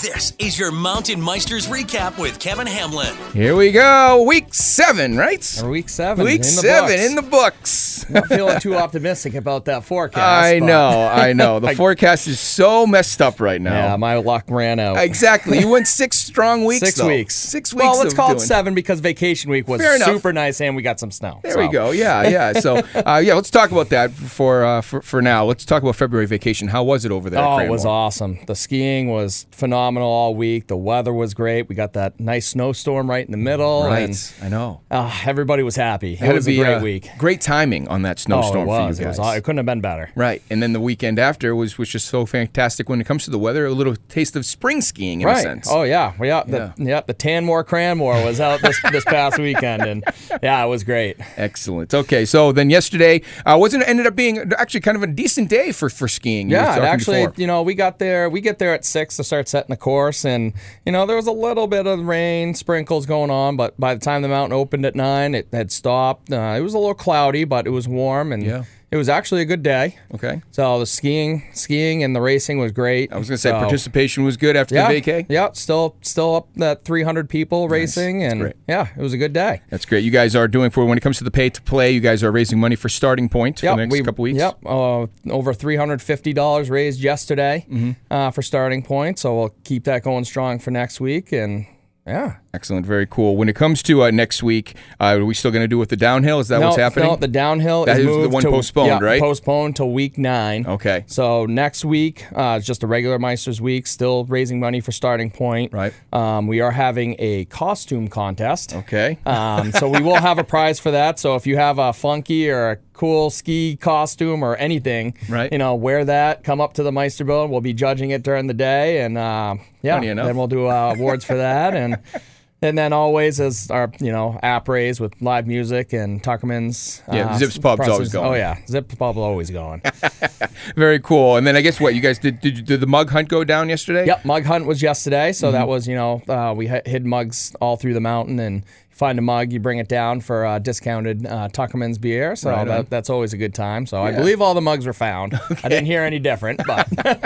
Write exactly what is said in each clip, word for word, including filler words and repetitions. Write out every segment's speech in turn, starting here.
This is your Mountain Meisters recap with Kevin Hamlin. Here we go. Week seven, right? Or week seven. Week in the seven books. in the books. Not feeling too optimistic about that forecast. I but- know, I know. The I- forecast is so messed up right now. Yeah, my luck ran out. Exactly. You went six strong weeks, Six though. weeks. Six weeks Well, let's of call it doing- seven because vacation week was Fair enough. super nice and we got some snow. There so. we go. Yeah, yeah. So, uh, yeah, let's talk about that for, uh, for for now. Let's talk about February vacation. How was it over there? Oh, at it was Cranmore? awesome. The skiing was phenomenal all week. The weather was great. We got that nice snowstorm right in the middle. Right. And, I know. uh, everybody was happy. It Had to was a be, great uh, week. Great timing on that snowstorm oh, it for was. you It guys. was. It couldn't have been better. Right. And then the weekend after was, was just so fantastic when it comes to the weather. A little taste of spring skiing in right. a sense. Oh yeah. Well, yeah. The, Yeah. yeah. The Tanmore Cranmore was out this this past weekend, and yeah, it was great. Excellent. Okay, so then yesterday uh, wasn't ended up being actually kind of a decent day for, for skiing. You were Yeah, it talking actually, before. you know, we got there. We get there at six to start setting the course, and you know, there was a little bit of rain, sprinkles going on, but by the time the mountain opened at nine, it had stopped. Uh, it was a little cloudy, but it was warm, and Yeah. it was actually a good day. Okay. So the skiing, skiing, and the racing was great. I was going to say So, participation was good after yeah, the vacay. yeah, still, still up that three hundred people racing, and great. yeah, it was a good day. That's great. You guys are doing for when it comes to the pay to play. You guys are raising money for Starting Point for Yep, the next we- couple weeks. Yep, uh, over three hundred fifty dollars raised yesterday Mm-hmm. uh, for Starting Point, so we'll keep that going strong for next week, and yeah. Excellent. Very cool. When it comes to uh, next week, uh, are we still going to do with the downhill? Is that no, what's happening? No, the downhill That is is the moved one to, postponed, yeah, right? Postponed till week nine. Okay. So next week, uh, it's just a regular Meisters week, still raising money for Starting Point. Right. Um, we are having a costume contest. Okay. Um, so we will have a prize for that. So if you have a funky or a cool ski costume or anything, Right. you know, wear that, come up to the Meister Building. We'll be judging it during the day, and uh, yeah, Funny enough. then we'll do uh, awards for that, and and then always as our you know app raise with live music and Tuckerman's. Yeah, uh, Zips Pub's presses. always going. Oh yeah, Zips Pub always going. Very cool. And then I guess what you guys did? Did, you- did the mug hunt go down yesterday? Yep, mug hunt was yesterday, so Mm-hmm. that was you know uh, we h- hid mugs all through the mountain, and you find a mug, you bring it down for uh, discounted uh, Tuckerman's beer, so Right on. that, that's always a good time. So I Yeah. believe all the mugs were found. I didn't hear any different, but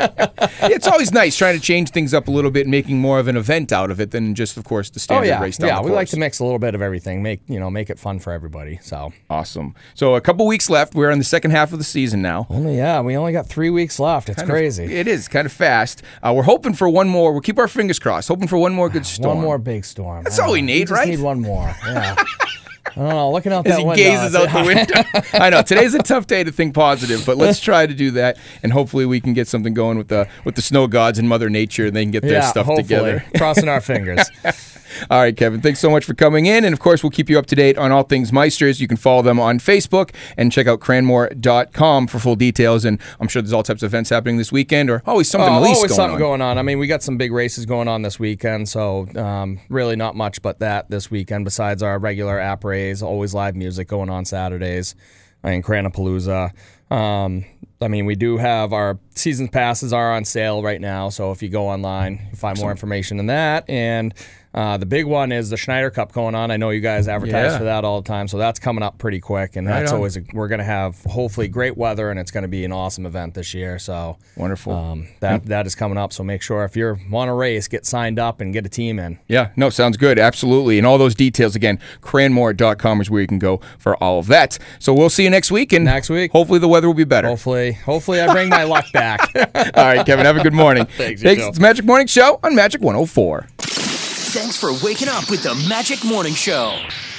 It's always nice trying to change things up a little bit, making more of an event out of it than just, of course, the oh standard yeah, race down yeah, the we course. like to mix a little bit of everything, make you know make it fun for everybody. So Awesome. So a couple weeks left. We're in the second half of the season now. only yeah, we only got three weeks left. It's Kind of- crazy. it is kind of fast. Uh, we're hoping for one more. We'll keep our fingers crossed. Hoping for one more good storm. One more big storm. That's I all we know. need, just right? Need one more. Yeah. I don't know. Looking out As that he window, gazes it's- out the window. I know today's a tough day to think positive, but let's try to do that, and hopefully we can get something going with the with the snow gods and Mother Nature, and they can get their yeah, stuff hopefully. together. Crossing our fingers. All right, Kevin, thanks so much for coming in. And, of course, we'll keep you up to date on all things Meisters. You can follow them on Facebook and check out cranmore dot com for full details. And I'm sure there's all types of events happening this weekend, or always something Oh, at least always going something on. going on. I mean, we got some big races going on this weekend, so um, really not much but that this weekend besides our regular app race. Always live music going on Saturdays in Cranapalooza. Um, I mean, we do have our season passes are on sale right now, so if you go online, you'll find more information on that. And uh, the big one is the Schneider Cup going on. I know you guys advertise Yeah. for that all the time, so that's coming up pretty quick. And Right that's on. always a, we're going to have hopefully great weather, and it's going to be an awesome event this year. So Wonderful. um, that that is coming up. So make sure if you want to race, get signed up and get a team in. Yeah, no, sounds good. Absolutely. And all those details, again, cranmore dot com is where you can go for all of that. So we'll see you next week. And Next week. hopefully the weather will be better. Hopefully, hopefully I bring my luck back. All right, Kevin, have a good morning. Thanks, you too. It's Magic Morning Show on Magic one oh four. Thanks for waking up with the Magic Morning Show.